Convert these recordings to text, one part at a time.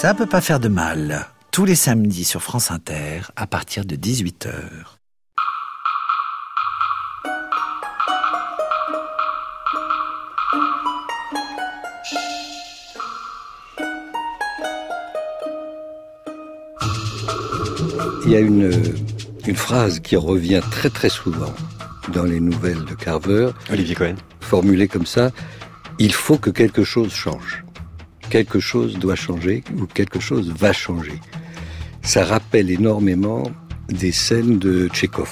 Ça peut pas faire de mal. Tous les samedis sur France Inter, à partir de 18h. Il y a une phrase qui revient très très souvent dans les nouvelles de Carver. Olivier Cohen. Formulée comme ça, il faut que quelque chose change. Quelque chose doit changer ou quelque chose va changer. Ça rappelle énormément des scènes de Tchekhov.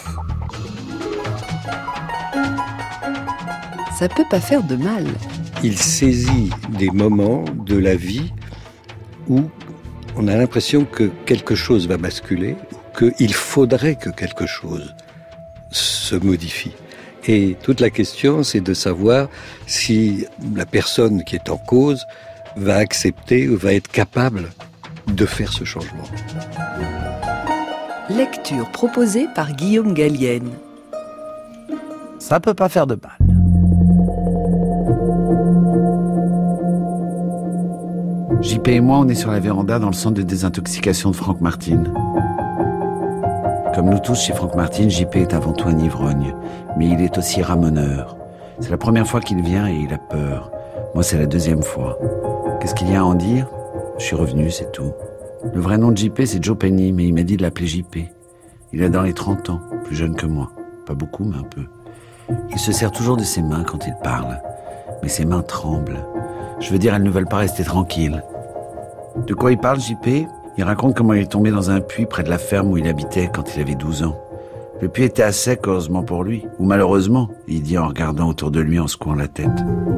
Ça peut pas faire de mal. Il saisit des moments de la vie où on a l'impression que quelque chose va basculer, qu'il faudrait que quelque chose se modifie. Et toute la question, c'est de savoir si la personne qui est en cause va accepter ou va être capable de faire ce changement. Lecture proposée par Guillaume Gallienne. Ça peut pas faire de mal. JP et moi, on est sur la véranda dans le centre de désintoxication de Frank Martin. Comme nous tous chez Frank Martin, JP est avant tout un ivrogne, mais il est aussi ramoneur. C'est la première fois qu'il vient et il a peur. Moi, c'est la deuxième fois. Qu'est-ce qu'il y a à en dire ? Je suis revenu, c'est tout. Le vrai nom de JP, c'est Joe Penny, mais il m'a dit de l'appeler JP. Il a dans les 30 ans, plus jeune que moi. Pas beaucoup, mais un peu. Il se sert toujours de ses mains quand il parle. Mais ses mains tremblent. Je veux dire, elles ne veulent pas rester tranquilles. De quoi il parle, JP ? Il raconte comment il est tombé dans un puits près de la ferme où il habitait quand il avait 12 ans. Le puits était à sec, heureusement pour lui. Ou malheureusement, il dit en regardant autour de lui en secouant la tête.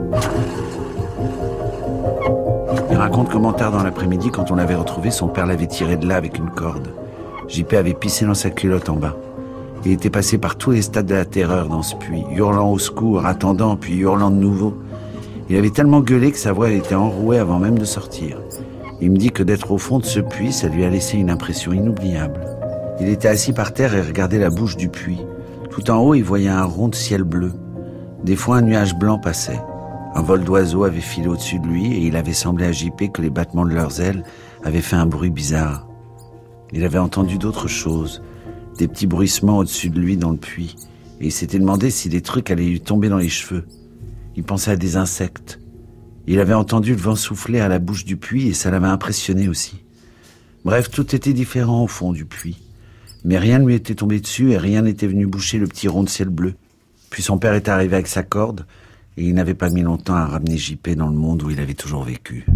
Il raconte comment tard dans l'après-midi, quand on l'avait retrouvé, son père l'avait tiré de là avec une corde. JP avait pissé dans sa culotte en bas. Il était passé par tous les stades de la terreur dans ce puits, hurlant au secours, attendant, puis hurlant de nouveau. Il avait tellement gueulé que sa voix était enrouée avant même de sortir. Il me dit que d'être au fond de ce puits, ça lui a laissé une impression inoubliable. Il était assis par terre et regardait la bouche du puits. Tout en haut, il voyait un rond de ciel bleu. Des fois, un nuage blanc passait. Un vol d'oiseaux avait filé au-dessus de lui et il avait semblé à JP que les battements de leurs ailes avaient fait un bruit bizarre. Il avait entendu d'autres choses, des petits bruissements au-dessus de lui dans le puits, et il s'était demandé si des trucs allaient lui tomber dans les cheveux. Il pensait à des insectes. Il avait entendu le vent souffler à la bouche du puits et ça l'avait impressionné aussi. Bref, tout était différent au fond du puits. Mais rien ne lui était tombé dessus et rien n'était venu boucher le petit rond de ciel bleu. Puis son père était arrivé avec sa corde et il n'avait pas mis longtemps à ramener JP dans le monde où il avait toujours vécu.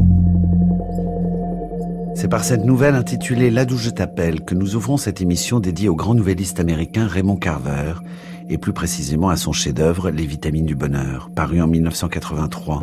C'est par cette nouvelle intitulée « Là d'où je t'appelle » que nous ouvrons cette émission dédiée au grand nouvelliste américain Raymond Carver et plus précisément à son chef-d'œuvre « Les vitamines du bonheur », paru en 1983.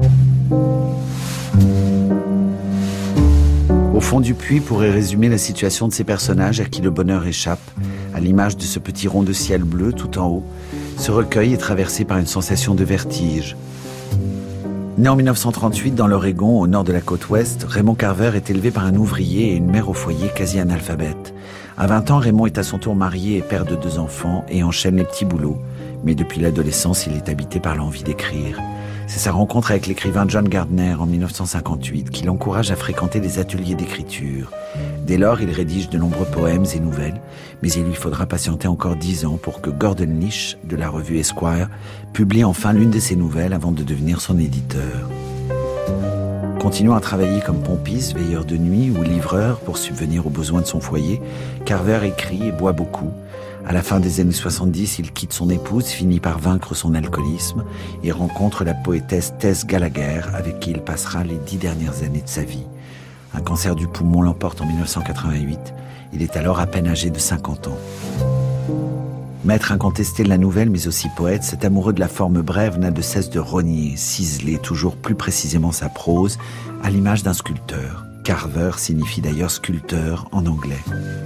Au fond du puits pourrait résumer la situation de ces personnages à qui le bonheur échappe, à l'image de ce petit rond de ciel bleu tout en haut. Ce recueil est traversé par une sensation de vertige. Né en 1938 dans l'Oregon, au nord de la côte ouest, Raymond Carver est élevé par un ouvrier et une mère au foyer quasi analphabète. À 20 ans, Raymond est à son tour marié et père de 2 enfants et enchaîne les petits boulots. Mais depuis l'adolescence, il est habité par l'envie d'écrire. C'est sa rencontre avec l'écrivain John Gardner en 1958 qui l'encourage à fréquenter des ateliers d'écriture. Dès lors, il rédige de nombreux poèmes et nouvelles, mais il lui faudra patienter encore 10 ans pour que Gordon Lish, de la revue Esquire, publie enfin l'une de ses nouvelles avant de devenir son éditeur. Continuant à travailler comme pompiste, veilleur de nuit ou livreur pour subvenir aux besoins de son foyer, Carver écrit et boit beaucoup. À la fin des années 70, il quitte son épouse, finit par vaincre son alcoolisme et rencontre la poétesse Tess Gallagher, avec qui il passera les 10 dernières années de sa vie. Un cancer du poumon l'emporte en 1988. Il est alors à peine âgé de 50 ans. Maître incontesté de la nouvelle, mais aussi poète, cet amoureux de la forme brève n'a de cesse de rogner, ciseler toujours plus précisément sa prose, à l'image d'un sculpteur. Carver signifie d'ailleurs sculpteur en anglais.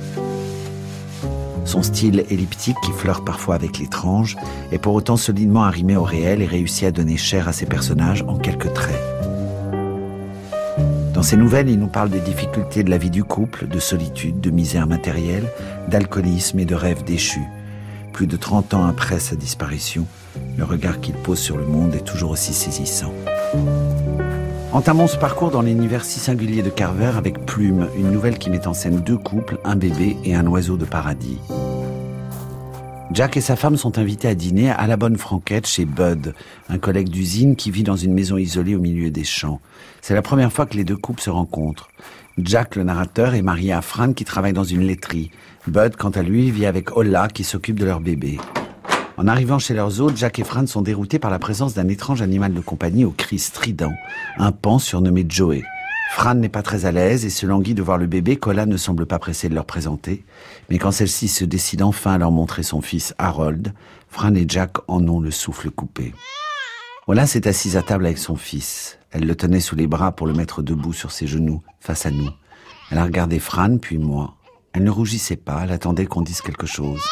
Son style elliptique, qui flirte parfois avec l'étrange, est pour autant solidement arrimé au réel et réussit à donner chair à ses personnages en quelques traits. Dans ses nouvelles, il nous parle des difficultés de la vie du couple, de solitude, de misère matérielle, d'alcoolisme et de rêves déchus. Plus de 30 ans après sa disparition, le regard qu'il pose sur le monde est toujours aussi saisissant. Entamons ce parcours dans l'univers si singulier de Carver avec Plume, une nouvelle qui met en scène 2 couples, un bébé et un oiseau de paradis. Jack et sa femme sont invités à dîner à la Bonne Franquette chez Bud, un collègue d'usine qui vit dans une maison isolée au milieu des champs. C'est la première fois que les deux couples se rencontrent. Jack, le narrateur, est marié à Fran qui travaille dans une laiterie. Bud, quant à lui, vit avec Ola qui s'occupe de leur bébé. En arrivant chez leurs hôtes, Jack et Fran sont déroutés par la présence d'un étrange animal de compagnie au cri strident, un paon surnommé Joey. Fran n'est pas très à l'aise et se languit de voir le bébé qu'Ola ne semble pas pressée de leur présenter. Mais quand celle-ci se décide enfin à leur montrer son fils Harold, Fran et Jack en ont le souffle coupé. Ola s'est assise à table avec son fils. Elle le tenait sous les bras pour le mettre debout sur ses genoux, face à nous. Elle a regardé Fran, puis moi. Elle ne rougissait pas, elle attendait qu'on dise quelque chose.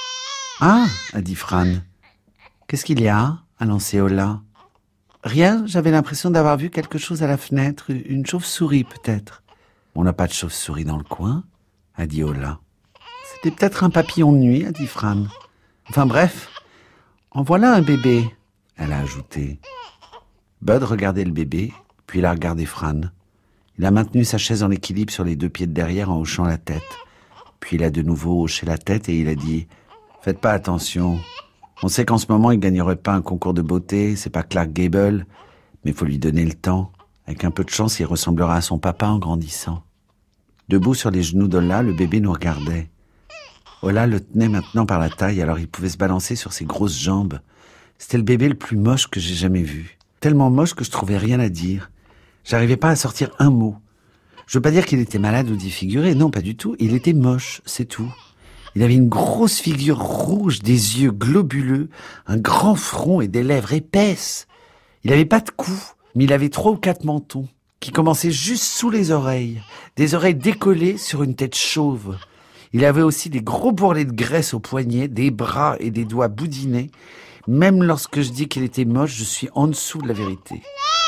« Ah !» a dit Fran. « Qu'est-ce qu'il y a ?» a lancé Ola. « Rien, j'avais l'impression d'avoir vu quelque chose à la fenêtre, une chauve-souris peut-être. »« On n'a pas de chauve-souris dans le coin ?» a dit Ola. « C'était peut-être un papillon de nuit » a dit Fran. « Enfin bref, en voilà un bébé » elle a ajouté. Bud regardait le bébé, puis il a regardé Fran. Il a maintenu sa chaise en équilibre sur les 2 pieds de derrière en hochant la tête. Puis il a de nouveau hoché la tête et il a dit « Faites pas attention. On sait qu'en ce moment, il gagnerait pas un concours de beauté, c'est pas Clark Gable, mais il faut lui donner le temps. Avec un peu de chance, il ressemblera à son papa en grandissant. » Debout sur les genoux d'Ola, le bébé nous regardait. Ola le tenait maintenant par la taille, alors il pouvait se balancer sur ses grosses jambes. C'était le bébé le plus moche que j'ai jamais vu. Tellement moche que je trouvais rien à dire. J'arrivais pas à sortir un mot. Je veux pas dire qu'il était malade ou défiguré, non, pas du tout. Il était moche, c'est tout. Il avait une grosse figure rouge, des yeux globuleux, un grand front et des lèvres épaisses. Il avait pas de cou, mais il avait 3 ou 4 mentons, qui commençaient juste sous les oreilles, des oreilles décollées sur une tête chauve. Il avait aussi des gros bourrelets de graisse aux poignets, des bras et des doigts boudinés. Même lorsque je dis qu'il était moche, je suis en dessous de la vérité.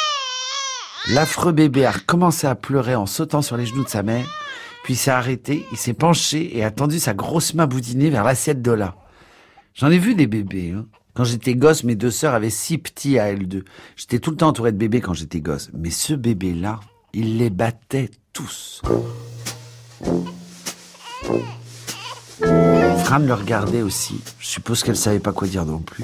L'affreux bébé a recommencé à pleurer en sautant sur les genoux de sa mère, puis s'est arrêté, il s'est penché et a tendu sa grosse main boudinée vers l'assiette d'Ola. J'en ai vu des bébés, hein. Quand j'étais gosse, mes 2 sœurs avaient 6 petits à elles 2. J'étais tout le temps entouré de bébés quand j'étais gosse. Mais ce bébé-là, il les battait tous. Fran le regardait aussi. Je suppose qu'elle savait pas quoi dire non plus.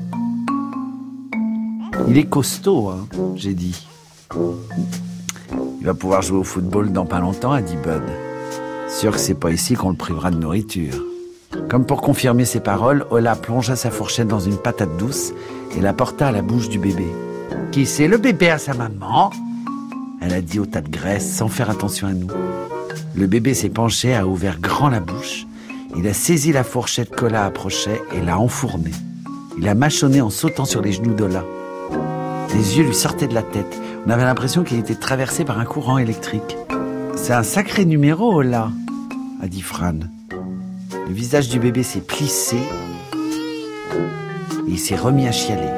Il est costaud, hein, j'ai dit. Il va pouvoir jouer au football dans pas longtemps, a dit Bud. Sûr que c'est pas ici qu'on le privera de nourriture. Comme pour confirmer ses paroles, Ola plongea sa fourchette dans une patate douce et la porta à la bouche du bébé. « Qui c'est le bébé à sa maman ?» elle a dit au tas de graisse sans faire attention à nous. Le bébé s'est penché, a ouvert grand la bouche. Il a saisi la fourchette qu'Ola approchait et l'a enfournée. Il a mâchonné en sautant sur les genoux d'Ola. Les yeux lui sortaient de la tête. On avait l'impression qu'il était traversé par un courant électrique. « C'est un sacré numéro, Ola !» a dit Fran. Le visage du bébé s'est plissé et il s'est remis à chialer.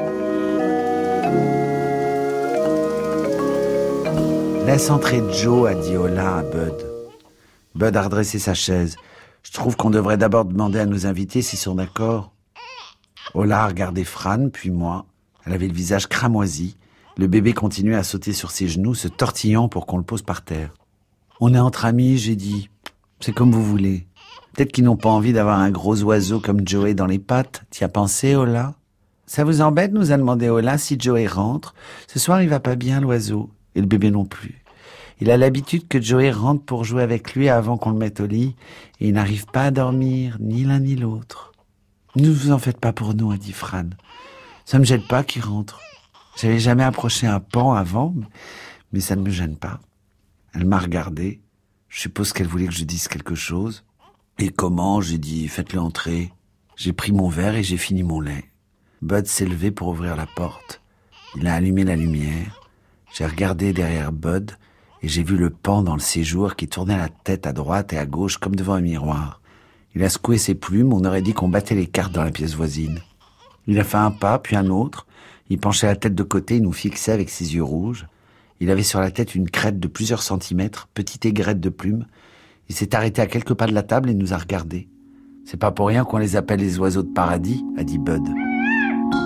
« Laisse entrer Joe », a dit Ola à Bud. Bud a redressé sa chaise. « Je trouve qu'on devrait d'abord demander à nos invités s'ils sont d'accord. » Ola a regardé Fran, puis moi. Elle avait le visage cramoisi. Le bébé continuait à sauter sur ses genoux, se tortillant pour qu'on le pose par terre. « On est entre amis », j'ai dit. « C'est comme vous voulez. Peut-être qu'ils n'ont pas envie d'avoir un gros oiseau comme Joey dans les pattes. T'y as pensé, Ola ? » « Ça vous embête ?» nous a demandé Ola si Joey rentre. « Ce soir, il va pas bien, l'oiseau. Et le bébé non plus. Il a l'habitude que Joey rentre pour jouer avec lui avant qu'on le mette au lit. Et il n'arrive pas à dormir, ni l'un ni l'autre. »« Ne vous en faites pas pour nous, » a dit Fran. « Ça me gêne pas qu'il rentre. J'avais jamais approché un paon avant, mais ça ne me gêne pas. » Elle m'a regardé. Je suppose qu'elle voulait que je dise quelque chose. « Et comment ?» j'ai dit « Faites-le entrer. » J'ai pris mon verre et j'ai fini mon lait. Bud s'est levé pour ouvrir la porte. Il a allumé la lumière. J'ai regardé derrière Bud et j'ai vu le paon dans le séjour qui tournait la tête à droite et à gauche comme devant un miroir. Il a secoué ses plumes, on aurait dit qu'on battait les cartes dans la pièce voisine. Il a fait un pas, puis un autre. Il penchait la tête de côté et nous fixait avec ses yeux rouges. Il avait sur la tête une crête de plusieurs centimètres, petite aigrette de plumes. Il s'est arrêté à quelques pas de la table et nous a regardés. « C'est pas pour rien qu'on les appelle les oiseaux de paradis »,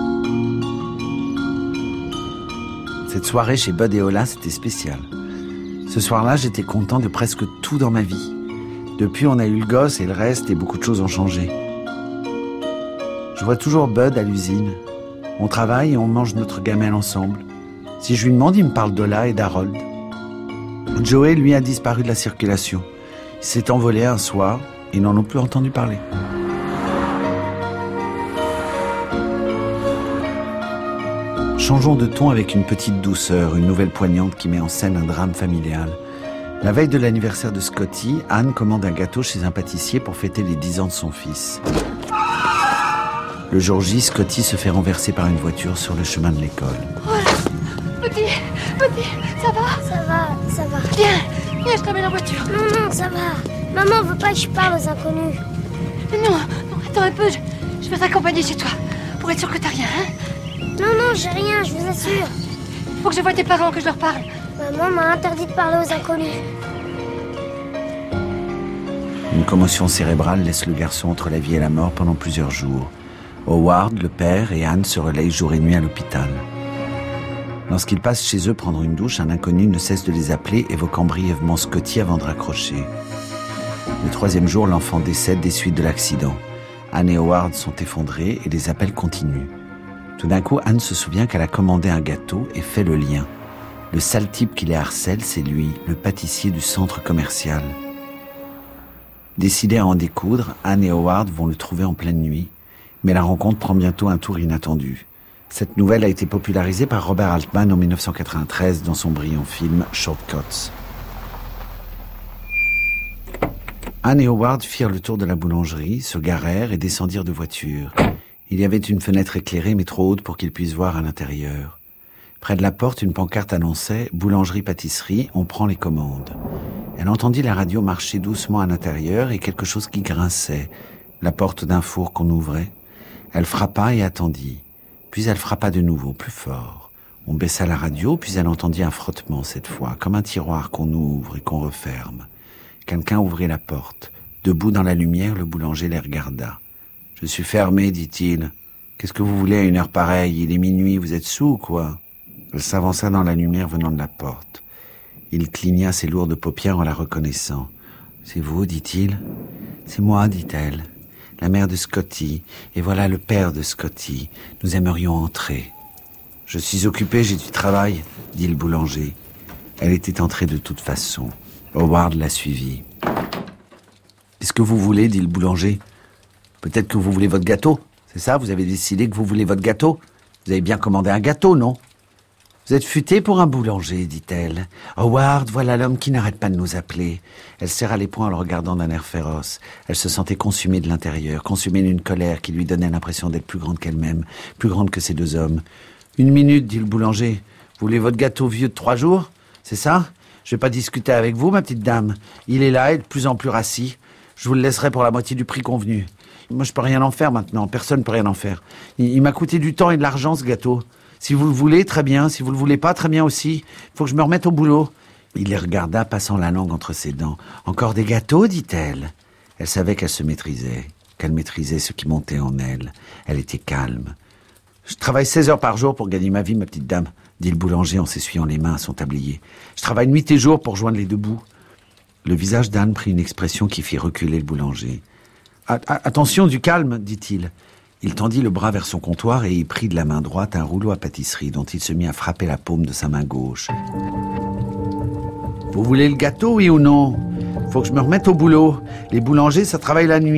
a dit Bud. Cette soirée chez Bud et Ola, c'était spécial. Ce soir-là, j'étais content de presque tout dans ma vie. Depuis, on a eu le gosse et le reste, et beaucoup de choses ont changé. Je vois toujours Bud à l'usine. On travaille et on mange notre gamelle ensemble. Si je lui demande, il me parle d'Ola et d'Harold. Joey, lui, a disparu de la circulation. Il s'est envolé un soir et ils n'en ont plus entendu parler. Changeons de ton avec une petite douceur, une nouvelle poignante qui met en scène un drame familial. La veille de l'anniversaire de Scotty, Anne commande un gâteau chez un pâtissier pour fêter les 10 ans de son fils. Le jour J, Scotty se fait renverser par une voiture sur le chemin de l'école. Voilà. Petit, ça va? Ça va. Viens, je t'amène en voiture. Non, ça va. Maman veut pas que je parle aux inconnus. Non, attends un peu, je vais t'accompagner chez toi, pour être sûr que t'as rien, hein? Non, j'ai rien, je vous assure. Faut que je voie tes parents, que je leur parle. Maman m'a interdit de parler aux inconnus. Une commotion cérébrale laisse le garçon entre la vie et la mort pendant plusieurs jours. Howard, le père, et Anne se relayent jour et nuit à l'hôpital. Lorsqu'ils passent chez eux prendre une douche, un inconnu ne cesse de les appeler, évoquant brièvement Scotty avant de raccrocher. Le 3e jour, l'enfant décède des suites de l'accident. Anne et Howard sont effondrés et les appels continuent. Tout d'un coup, Anne se souvient qu'elle a commandé un gâteau et fait le lien. Le sale type qui les harcèle, c'est lui, le pâtissier du centre commercial. Décidés à en découdre, Anne et Howard vont le trouver en pleine nuit. Mais la rencontre prend bientôt un tour inattendu. Cette nouvelle a été popularisée par Robert Altman en 1993 dans son brillant film Shortcuts. Anne et Howard firent le tour de la boulangerie, se garèrent et descendirent de voiture. Il y avait une fenêtre éclairée mais trop haute pour qu'ils puissent voir à l'intérieur. Près de la porte, une pancarte annonçait « Boulangerie-pâtisserie, on prend les commandes ». Elle entendit la radio marcher doucement à l'intérieur et quelque chose qui grinçait, la porte d'un four qu'on ouvrait. Elle frappa et attendit. Puis elle frappa de nouveau, plus fort. On baissa la radio, puis elle entendit un frottement cette fois, comme un tiroir qu'on ouvre et qu'on referme. Quelqu'un ouvrit la porte. Debout dans la lumière, le boulanger les regarda. « Je suis fermé, dit-il. Qu'est-ce que vous voulez à une heure pareille? Il est minuit, vous êtes sous ou quoi ?» Elle s'avança dans la lumière venant de la porte. Il cligna ses lourdes paupières en la reconnaissant. « C'est vous, dit-il. »« C'est moi, dit-elle. La mère de Scotty, et voilà le père de Scotty. Nous aimerions entrer. »« Je suis occupé, j'ai du travail, » dit le boulanger. Elle était entrée de toute façon. Howard la suivit. « Qu'est-ce que vous voulez, dit le boulanger. Peut-être que vous voulez votre gâteau. C'est ça, vous avez décidé que vous voulez votre gâteau. Vous avez bien commandé un gâteau, non ? Vous êtes futé pour un boulanger, dit-elle. Howard, voilà l'homme qui n'arrête pas de nous appeler. Elle serra les poings en le regardant d'un air féroce. Elle se sentait consumée de l'intérieur, consumée d'une colère qui lui donnait l'impression d'être plus grande qu'elle-même, plus grande que ces deux hommes. « 1 minute, dit le boulanger. Vous voulez votre gâteau vieux de 3 jours ? C'est ça ? Je vais pas discuter avec vous, ma petite dame. Il est là et de plus en plus rassis. Je vous le laisserai pour la moitié du prix convenu. Moi, je peux rien en faire maintenant. Personne peut rien en faire. Il m'a coûté du temps et de l'argent, ce gâteau. Si vous le voulez, très bien. Si vous le voulez pas, très bien aussi. Il faut que je me remette au boulot. » Il les regarda, passant la langue entre ses dents. « Encore des gâteaux, dit-elle. » Elle savait qu'elle se maîtrisait, qu'elle maîtrisait ce qui montait en elle. Elle était calme. « Je travaille 16 heures par jour pour gagner ma vie, ma petite dame, » dit le boulanger en s'essuyant les mains à son tablier. « Je travaille nuit et jour pour joindre les deux bouts. » Le visage d'Anne prit une expression qui fit reculer le boulanger. « Attention, du calme, dit-il. » Il tendit le bras vers son comptoir et y prit de la main droite un rouleau à pâtisserie dont il se mit à frapper la paume de sa main gauche. « Vous voulez le gâteau, oui ou non ? Faut que je me remette au boulot. Les boulangers, ça travaille la nuit. »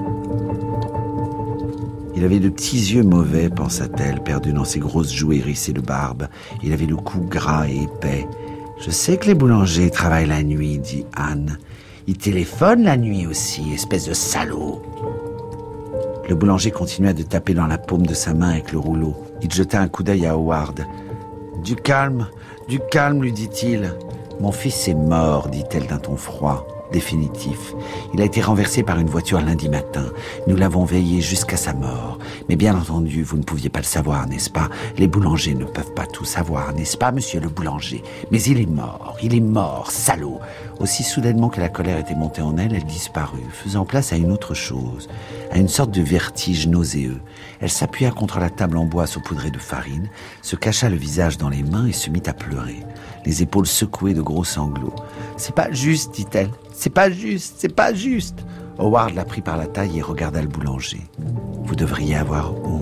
Il avait de petits yeux mauvais, pensa-t-elle, perdu dans ses grosses joues hérissées de barbe. Il avait le cou gras et épais. « Je sais que les boulangers travaillent la nuit, dit Anne. Ils téléphonent la nuit aussi, espèce de salaud. » Le boulanger continua de taper dans la paume de sa main avec le rouleau. Il jeta un coup d'œil à Howard. « Du calme, lui dit-il. »« Mon fils est mort, dit-elle d'un ton froid. définitif. Il a été renversé par une voiture lundi matin. Nous l'avons veillé jusqu'à sa mort. Mais bien entendu, vous ne pouviez pas le savoir, n'est-ce pas? Les boulangers ne peuvent pas tout savoir, n'est-ce pas, monsieur le boulanger? Mais il est mort, salaud!» Aussi soudainement que la colère était montée en elle, elle disparut, faisant place à une autre chose, à une sorte de vertige nauséeux. Elle s'appuya contre la table en bois saupoudrée de farine, se cacha le visage dans les mains et se mit à pleurer, les épaules secouées de gros sanglots. « C'est pas juste, dit-elle. C'est pas juste, c'est pas juste. » Howard la prit par la taille et regarda le boulanger. « Vous devriez avoir honte. »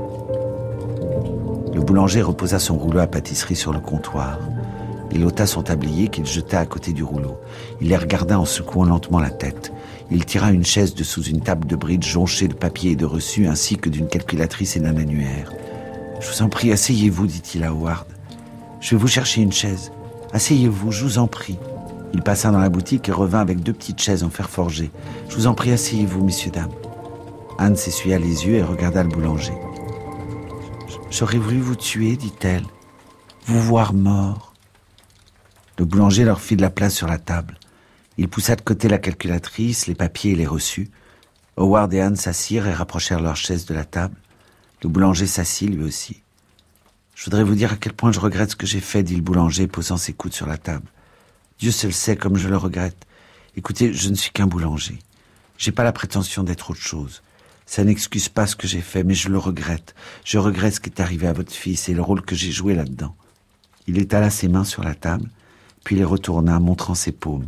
Le boulanger reposa son rouleau à pâtisserie sur le comptoir. Il ôta son tablier qu'il jeta à côté du rouleau. Il les regarda en secouant lentement la tête. Il tira une chaise de sous une table de bridge jonchée de papier et de reçus ainsi que d'une calculatrice et d'un annuaire. « Je vous en prie, asseyez-vous, dit-il à Howard. Je vais vous chercher une chaise. Asseyez-vous, je vous en prie. » Il passa dans la boutique et revint avec 2 petites chaises en fer forgé. « Je vous en prie, asseyez-vous, messieurs, dames. » Anne s'essuya les yeux et regarda le boulanger. « J'aurais voulu vous tuer, dit-elle. Vous voir mort. » Le boulanger leur fit de la place sur la table. Il poussa de côté la calculatrice, les papiers et les reçus. Howard et Anne s'assirent et rapprochèrent leurs chaises de la table. Le boulanger s'assit lui aussi. « Je voudrais vous dire à quel point je regrette ce que j'ai fait, dit le boulanger, posant ses coudes sur la table. Dieu seul sait comme je le regrette. Écoutez, je ne suis qu'un boulanger. J'ai pas la prétention d'être autre chose. Ça n'excuse pas ce que j'ai fait, mais je le regrette. Je regrette ce qui est arrivé à votre fils et le rôle que j'ai joué là-dedans. » Il étala ses mains sur la table, puis les retourna, montrant ses paumes.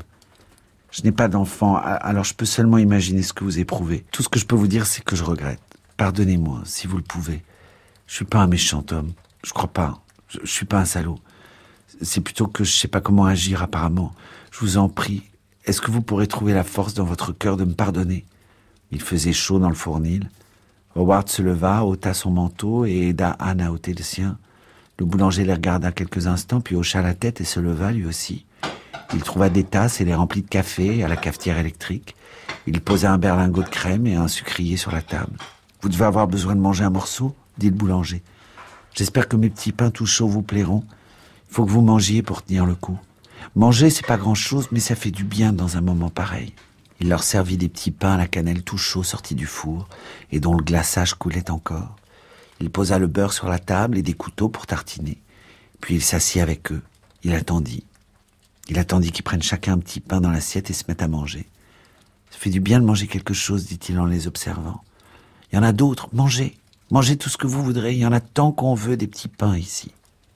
« Je n'ai pas d'enfant, alors je peux seulement imaginer ce que vous éprouvez. Tout ce que je peux vous dire, c'est que je regrette. Pardonnez-moi, si vous le pouvez. Je suis pas un méchant homme. Je crois pas. Je suis pas un salaud. C'est plutôt que je sais pas comment agir apparemment. Je vous en prie, est-ce que vous pourrez trouver la force dans votre cœur de me pardonner ?» Il faisait chaud dans le fournil. Howard se leva, ôta son manteau et aida Anne à ôter le sien. Le boulanger les regarda quelques instants, puis hocha la tête et se leva lui aussi. Il trouva des tasses et les remplit de café à la cafetière électrique. Il posa un berlingot de crème et un sucrier sur la table. « Vous devez avoir besoin de manger un morceau ?» dit le boulanger. « J'espère que mes petits pains tout chauds vous plairont. Il faut que vous mangiez pour tenir le coup. Manger, c'est pas grand-chose, mais ça fait du bien dans un moment pareil. » Il leur servit des petits pains à la cannelle tout chauds sortis du four et dont le glaçage coulait encore. Il posa le beurre sur la table et des couteaux pour tartiner. Puis il s'assit avec eux. Il attendit. Il attendit qu'ils prennent chacun un petit pain dans l'assiette et se mettent à manger. « Ça fait du bien de manger quelque chose, dit-il en les observant. Il y en a d'autres, mangez. Mangez tout ce que vous voudrez, il y en a tant qu'on veut des petits pains ici. »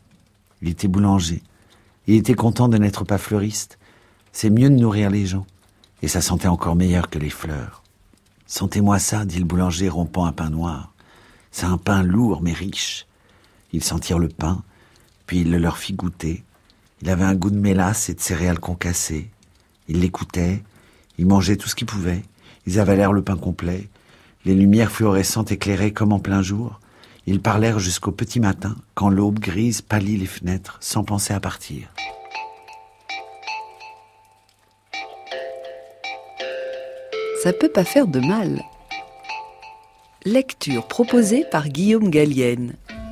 Il était boulanger. Il était content de n'être pas fleuriste. C'est mieux de nourrir les gens. Et ça sentait encore meilleur que les fleurs. « Sentez-moi ça, dit le boulanger, rompant un pain noir. C'est un pain lourd mais riche. » Ils sentirent le pain, puis il le leur fit goûter. Il avait un goût de mélasse et de céréales concassées. Ils l'écoutaient, ils mangeaient tout ce qu'ils pouvaient. Ils avalèrent le pain complet. Les lumières fluorescentes éclairaient comme en plein jour. Ils parlèrent jusqu'au petit matin, quand l'aube grise pâlit les fenêtres, sans penser à partir. Ça peut pas faire de mal. Lecture proposée par Guillaume Gallienne.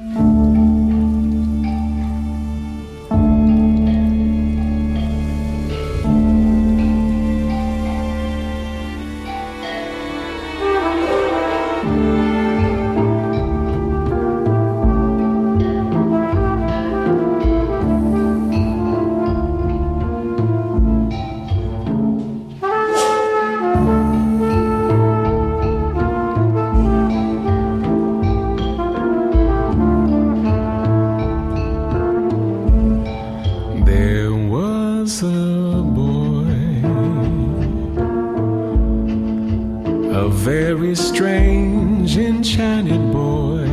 very strange, enchanted boy.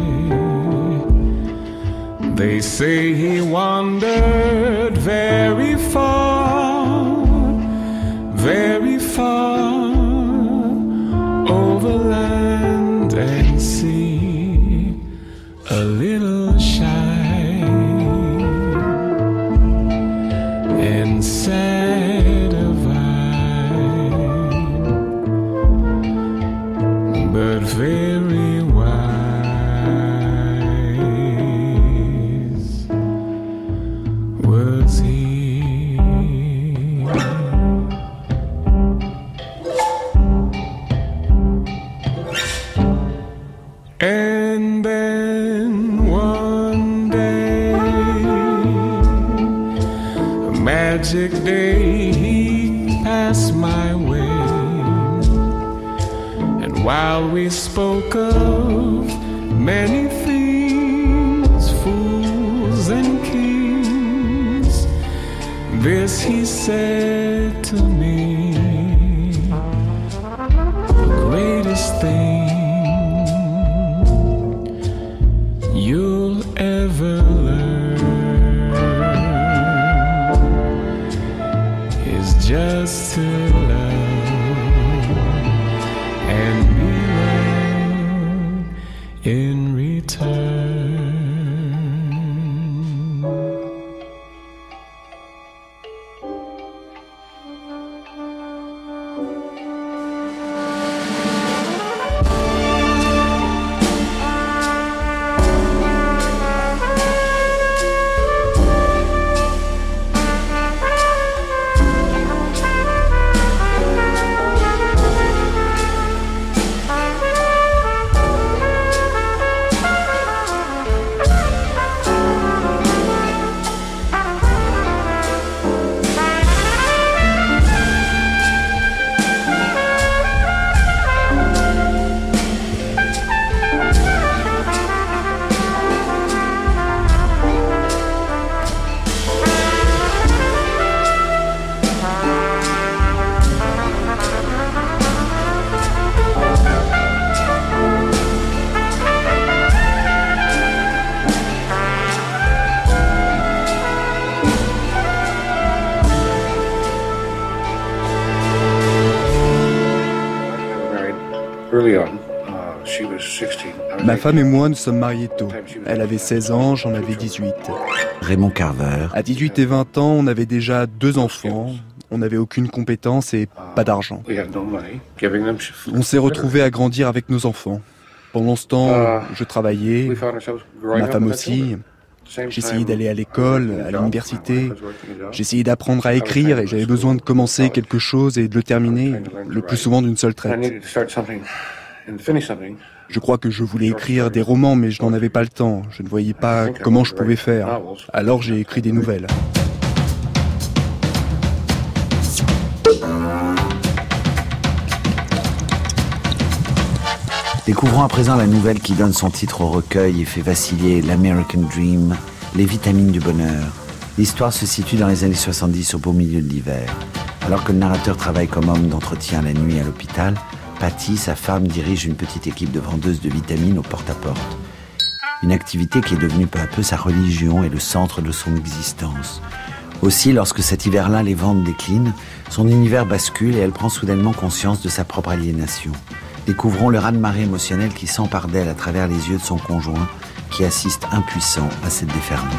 They say he wandered very far, over land and sea, a little shy and sad of eye, but very wise was he. music day he passed my way, and while we spoke of many things, fools and kings, this he said to me: the greatest thing you'll ever learn is just to love and be loved in return. Ma femme et moi nous sommes mariés tôt. Elle avait 16 ans, j'en avais 18. Raymond Carver. À 18 et 20 ans, on avait déjà 2 enfants. On n'avait aucune compétence et pas d'argent. On s'est retrouvés à grandir avec nos enfants. Pendant ce temps, je travaillais, ma femme aussi. J'essayais d'aller à l'école, à l'université. J'essayais d'apprendre à écrire et j'avais besoin de commencer quelque chose et de le terminer, le plus souvent d'une seule traite. Je crois que je voulais écrire des romans, mais je n'en avais pas le temps. Je ne voyais pas comment je pouvais faire. Alors j'ai écrit des nouvelles. Découvrons à présent la nouvelle qui donne son titre au recueil et fait vaciller l'American Dream, Les vitamines du bonheur. L'histoire se situe dans les années 70 au beau milieu de l'hiver. Alors que le narrateur travaille comme homme d'entretien la nuit à l'hôpital, Patty, sa femme, dirige une petite équipe de vendeuses de vitamines au porte-à-porte. Une activité qui est devenue peu à peu sa religion et le centre de son existence. Aussi, lorsque cet hiver-là, les ventes déclinent, son univers bascule et elle prend soudainement conscience de sa propre aliénation. Découvrons le raz-de-marée émotionnel qui s'empare d'elle à travers les yeux de son conjoint, qui assiste impuissant à cette déferlante.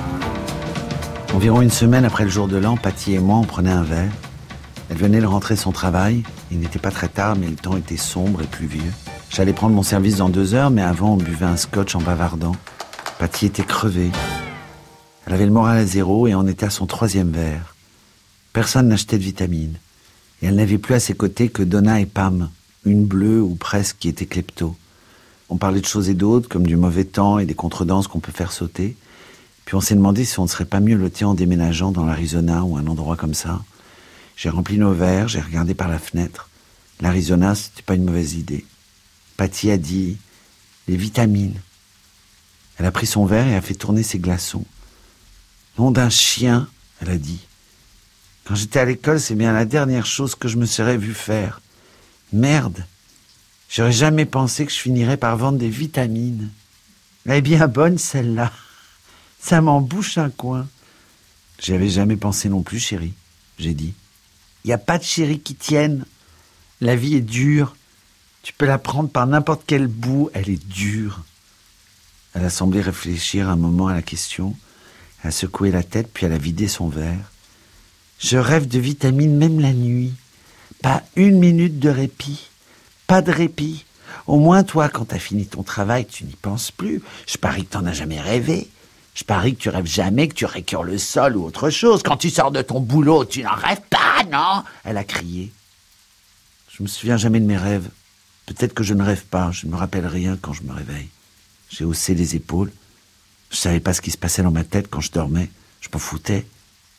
Environ une semaine après le jour de l'an, Patty et moi, on prenait un verre. Elle venait de rentrer son travail. Il n'était pas très tard, mais le temps était sombre et pluvieux. J'allais prendre mon service dans 2 heures, mais avant, on buvait un scotch en bavardant. Patty était crevée. Elle avait le moral à zéro et en était à son 3e verre. Personne n'achetait de vitamines. Et elle n'avait plus à ses côtés que Donna et Pam, une bleue ou presque qui était klepto. On parlait de choses et d'autres, comme du mauvais temps et des contredanses qu'on peut faire sauter. Puis on s'est demandé si on ne serait pas mieux lotis en déménageant dans l'Arizona ou un endroit comme ça. J'ai rempli nos verres, j'ai regardé par la fenêtre. L'Arizona, c'était pas une mauvaise idée. Patty a dit « les vitamines ». Elle a pris son verre et a fait tourner ses glaçons. « Nom d'un chien », elle a dit. « Quand j'étais à l'école, c'est bien la dernière chose que je me serais vue faire. Merde, j'aurais jamais pensé que je finirais par vendre des vitamines. Elle est bien bonne, celle-là. Ça m'en bouche un coin. » J'y avais jamais pensé non plus, chérie, j'ai dit. Il n'y a pas de chérie qui tienne. La vie est dure. Tu peux la prendre par n'importe quel bout. Elle est dure. Elle a semblé réfléchir un moment à la question. Elle a secoué la tête, puis elle a vidé son verre. Je rêve de vitamines même la nuit. Pas une minute de répit. Pas de répit. Au moins, toi, quand t'as fini ton travail, tu n'y penses plus. Je parie que t'en as jamais rêvé. Je parie que tu rêves jamais que tu récures le sol ou autre chose. Quand tu sors de ton boulot, tu n'en rêves pas, non ? Elle a crié. Je me souviens jamais de mes rêves. Peut-être que je ne rêve pas. Je ne me rappelle rien quand je me réveille. J'ai haussé les épaules. Je savais pas ce qui se passait dans ma tête quand je dormais. Je m'en foutais.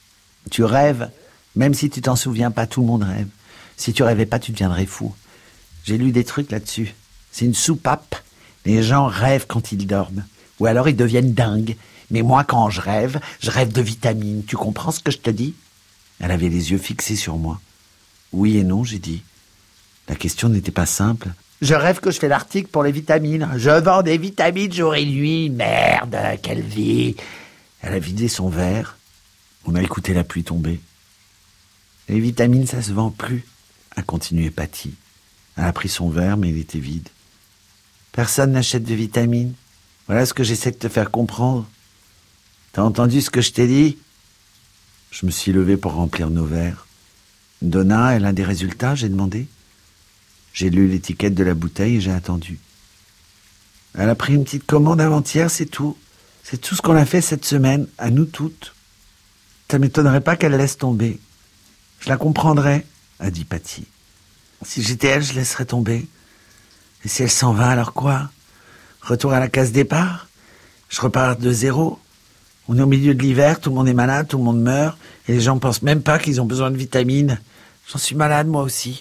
Tu rêves, même si tu t'en souviens pas, tout le monde rêve. Si tu rêvais pas, tu deviendrais fou. J'ai lu des trucs là-dessus. C'est une soupape. Les gens rêvent quand ils dorment. Ou alors ils deviennent dingues. Mais moi, quand je rêve de vitamines. Tu comprends ce que je te dis ? Elle avait les yeux fixés sur moi. Oui et non, j'ai dit. La question n'était pas simple. Je rêve que je fais l'article pour les vitamines. Je vends des vitamines jour et nuit. Merde, quelle vie. Elle a vidé son verre. On a écouté la pluie tomber. Les vitamines, ça se vend plus, a continué Patty. Elle a pris son verre, mais il était vide. Personne n'achète de vitamines. Voilà ce que j'essaie de te faire comprendre. T'as entendu ce que je t'ai dit ? Je me suis levé pour remplir nos verres. Donna, elle a des résultats, j'ai demandé. J'ai lu l'étiquette de la bouteille et j'ai attendu. Elle a pris une petite commande avant-hier, c'est tout. C'est tout ce qu'on a fait cette semaine, à nous toutes. Ça m'étonnerait pas qu'elle laisse tomber. Je la comprendrais, a dit Patty. Si j'étais elle, je laisserais tomber. Et si elle s'en va, alors quoi ? Retour à la case départ ? Je repars de zéro. On est au milieu de l'hiver, tout le monde est malade, tout le monde meurt, et les gens pensent même pas qu'ils ont besoin de vitamines. J'en suis malade, moi aussi.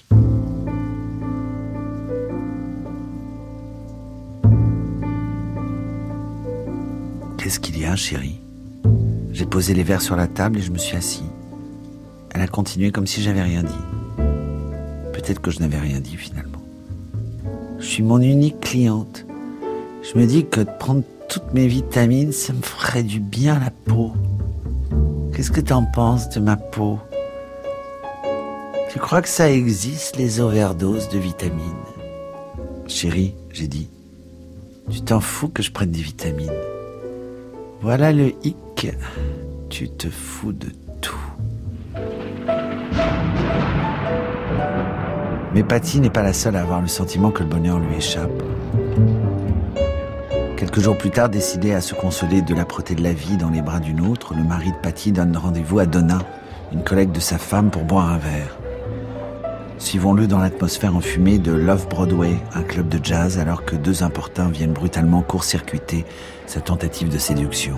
Qu'est-ce qu'il y a, chérie ? J'ai posé les verres sur la table et je me suis assis. Elle a continué comme si j'avais rien dit. Peut-être que je n'avais rien dit finalement. Je suis mon unique cliente. Je me dis que de prendre toutes mes vitamines, ça me ferait du bien à la peau. Qu'est-ce que t'en penses de ma peau ? Tu crois que ça existe, les overdoses de vitamines ? Chérie, j'ai dit, tu t'en fous que je prenne des vitamines. Voilà le hic. Tu te fous de tout. Mais Patty n'est pas la seule à avoir le sentiment que le bonheur lui échappe. Quelques jours plus tard, décidé à se consoler de l'âpreté de la vie dans les bras d'une autre, le mari de Patty donne rendez-vous à Donna, une collègue de sa femme, pour boire un verre. Suivons-le dans l'atmosphère enfumée de Love Broadway, un club de jazz, alors que deux importuns viennent brutalement court-circuiter sa tentative de séduction.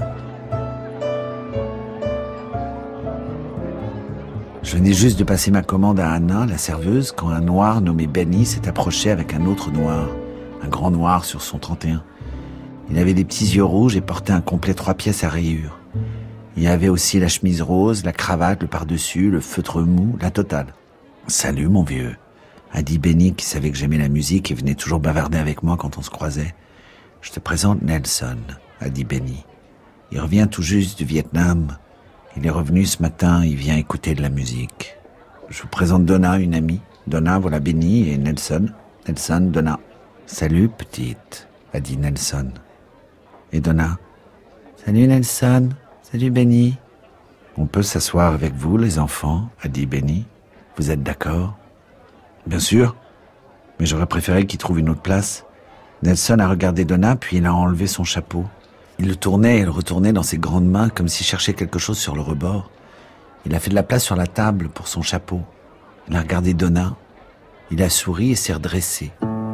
Je venais juste de passer ma commande à Anna, la serveuse, quand un noir nommé Benny s'est approché avec un autre noir, un grand noir sur son 31. Il avait des petits yeux rouges et portait un complet 3 pièces à rayures. Il y avait aussi la chemise rose, la cravate, le par-dessus, le feutre mou, la totale. « Salut, mon vieux », a dit Benny, qui savait que j'aimais la musique et venait toujours bavarder avec moi quand on se croisait. « Je te présente Nelson », a dit Benny. « Il revient tout juste du Vietnam. Il est revenu ce matin, il vient écouter de la musique. Je vous présente Donna, une amie. Donna, voilà Benny et Nelson. Nelson, Donna. »« Salut, petite », a dit Nelson. Et Donna. « Salut, Nelson. Salut, Benny. »« On peut s'asseoir avec vous, les enfants », a dit Benny. « Vous êtes d'accord ?»« Bien sûr, mais j'aurais préféré qu'il trouve une autre place. » Nelson a regardé Donna, puis il a enlevé son chapeau. Il le tournait et le retournait dans ses grandes mains, comme s'il cherchait quelque chose sur le rebord. Il a fait de la place sur la table pour son chapeau. Il a regardé Donna. Il a souri et s'est redressé.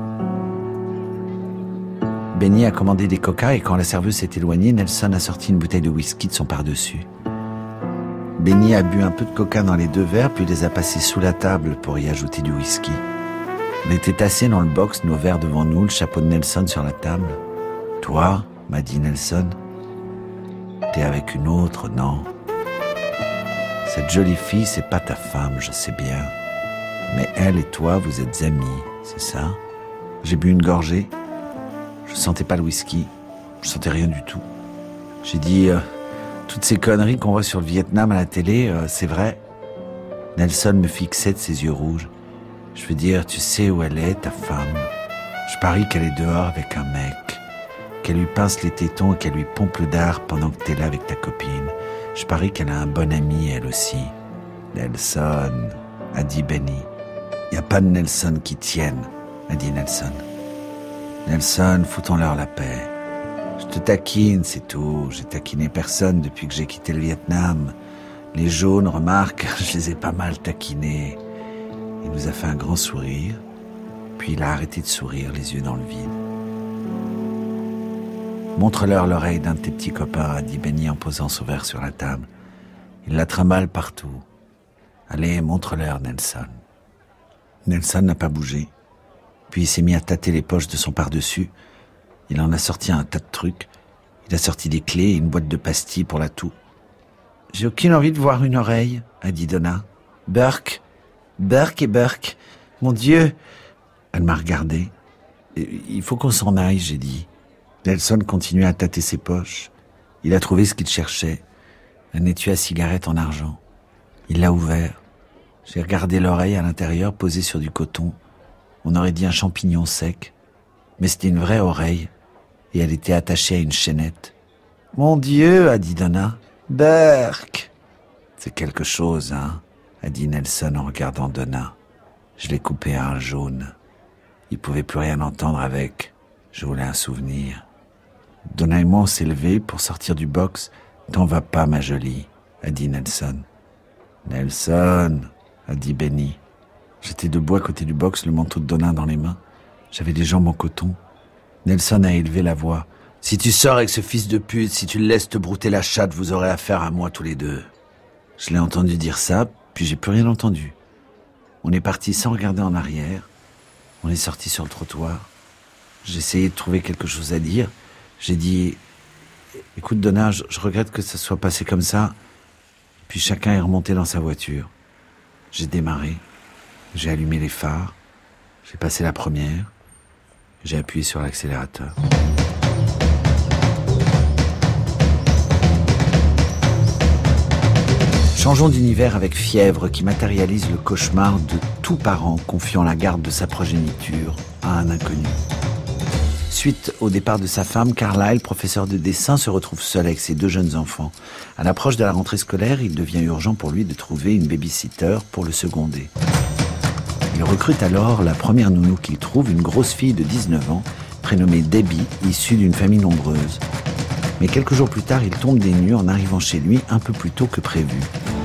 Benny a commandé des coca et quand la serveuse s'est éloignée, Nelson a sorti une bouteille de whisky de son par-dessus. Benny a bu un peu de coca dans les 2 verres, puis les a passés sous la table pour y ajouter du whisky. On était assis dans le box, nos verres devant nous, le chapeau de Nelson sur la table. « Toi, m'a dit Nelson, t'es avec une autre, non ? Cette jolie fille, c'est pas ta femme, je sais bien. Mais elle et toi, vous êtes amis, c'est ça ? J'ai bu une gorgée. Je sentais pas le whisky. Je sentais rien du tout. J'ai dit... toutes ces conneries qu'on voit sur le Vietnam à la télé, c'est vrai. Nelson me fixait de ses yeux rouges. Je veux dire, tu sais où elle est, ta femme. Je parie qu'elle est dehors avec un mec. Qu'elle lui pince les tétons et qu'elle lui pompe le dard pendant que t'es là avec ta copine. Je parie qu'elle a un bon ami, elle aussi. Nelson, a dit Benny. Y a pas de Nelson qui tienne, a dit Nelson. Nelson, foutons-leur la paix. Je te taquine, c'est tout. J'ai taquiné personne depuis que j'ai quitté le Vietnam. Les jaunes, remarque, je les ai pas mal taquinés. Il nous a fait un grand sourire, puis il a arrêté de sourire, les yeux dans le vide. Montre-leur l'oreille d'un de tes petits copains, a dit Benny en posant son verre sur la table. Il la trimballe partout. Allez, montre-leur, Nelson. Nelson n'a pas bougé. Puis il s'est mis à tâter les poches de son pardessus. Il en a sorti un tas de trucs. Il a sorti des clés et une boîte de pastilles pour la toux. « J'ai aucune envie de voir une oreille », a dit Donna. « Burke, Burke et Burke. Mon Dieu !» Elle m'a regardé. « Il faut qu'on s'en aille », j'ai dit. Nelson continuait à tâter ses poches. Il a trouvé ce qu'il cherchait. Un étui à cigarette en argent. Il l'a ouvert. J'ai regardé l'oreille à l'intérieur posée sur du coton. On aurait dit un champignon sec. Mais c'était une vraie oreille. Et elle était attachée à une chaînette. « Mon Dieu !» a dit Donna. « Burke !»« C'est quelque chose, hein ?» a dit Nelson en regardant Donna. Je l'ai coupé à un jaune. Il pouvait plus rien entendre avec. Je voulais un souvenir. Donna et moi on s'est levés pour sortir du box. « T'en vas pas, ma jolie !» a dit Nelson. « Nelson !» a dit Benny. J'étais debout à côté du box, le manteau de Donna dans les mains. J'avais les jambes en coton. Nelson a élevé la voix. « Si tu sors avec ce fils de pute, si tu le laisses te brouter la chatte, vous aurez affaire à moi tous les deux. » Je l'ai entendu dire ça, puis j'ai plus rien entendu. On est parti sans regarder en arrière. On est sorti sur le trottoir. J'ai essayé de trouver quelque chose à dire. J'ai dit « Écoute Donna, je regrette que ça soit passé comme ça. » Puis chacun est remonté dans sa voiture. J'ai démarré. J'ai allumé les phares. J'ai passé la première. J'ai appuyé sur l'accélérateur. Changeons d'univers avec Fièvre qui matérialise le cauchemar de tout parent confiant la garde de sa progéniture à un inconnu. Suite au départ de sa femme, Carlyle, professeur de dessin, se retrouve seul avec ses 2 jeunes enfants. À l'approche de la rentrée scolaire, il devient urgent pour lui de trouver une baby-sitter pour le seconder. Il recrute alors la première nounou qu'il trouve, une grosse fille de 19 ans, prénommée Debbie, issue d'une famille nombreuse. Mais quelques jours plus tard, il tombe des nues en arrivant chez lui un peu plus tôt que prévu.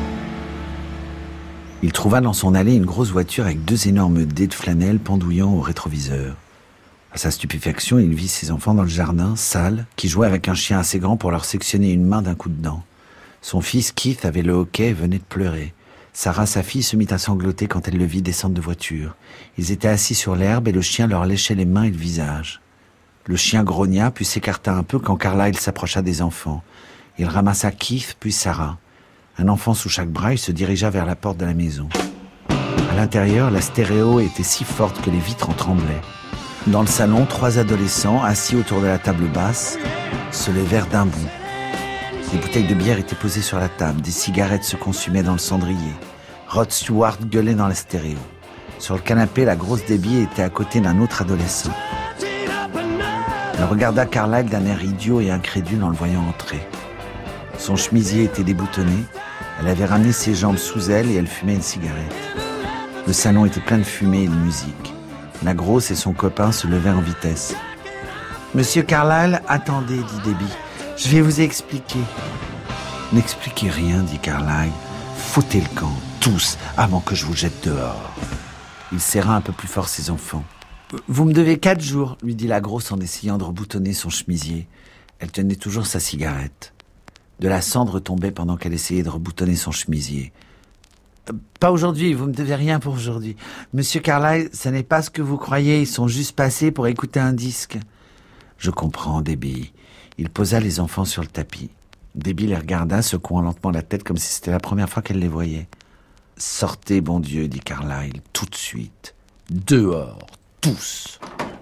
Il trouva dans son allée une grosse voiture avec 2 énormes dés de flanelle pendouillant au rétroviseur. À sa stupéfaction, il vit ses enfants dans le jardin, sales, qui jouaient avec un chien assez grand pour leur sectionner une main d'un coup de dent. Son fils Keith avait le hoquet et venait de pleurer. Sarah, sa fille, se mit à sangloter quand elle le vit descendre de voiture. Ils étaient assis sur l'herbe et le chien leur léchait les mains et le visage. Le chien grogna, puis s'écarta un peu quand Carlyle s'approcha des enfants. Il ramassa Keith, puis Sarah. Un enfant sous chaque bras, il se dirigea vers la porte de la maison. À l'intérieur, la stéréo était si forte que les vitres en tremblaient. Dans le salon, 3 adolescents, assis autour de la table basse, se levèrent d'un bond. Des bouteilles de bière étaient posées sur la table, des cigarettes se consumaient dans le cendrier. Rod Stewart gueulait dans la stéréo. Sur le canapé, la grosse Debbie était à côté d'un autre adolescent. Elle regarda Carlyle d'un air idiot et incrédule en le voyant entrer. Son chemisier était déboutonné, elle avait ramené ses jambes sous elle et elle fumait une cigarette. Le salon était plein de fumée et de musique. La grosse et son copain se levaient en vitesse. « Monsieur Carlyle, attendez, dit Debbie. Je vais vous expliquer. » « N'expliquez rien, dit Carlyle. Foutez le camp, tous, avant que je vous jette dehors. » Il serra un peu plus fort ses enfants. « Vous me devez 4 jours, lui dit la grosse en essayant de reboutonner son chemisier. Elle tenait toujours sa cigarette. De la cendre tombait pendant qu'elle essayait de reboutonner son chemisier. « Pas aujourd'hui, vous me devez rien pour aujourd'hui. Monsieur Carlyle, ce n'est pas ce que vous croyez, ils sont juste passés pour écouter un disque. » « Je comprends, Debbie. » Il posa les enfants sur le tapis. Debbie les regarda, secouant lentement la tête comme si c'était la première fois qu'elle les voyait. « Sortez, bon Dieu, dit Carlyle, tout de suite. Dehors, tous !»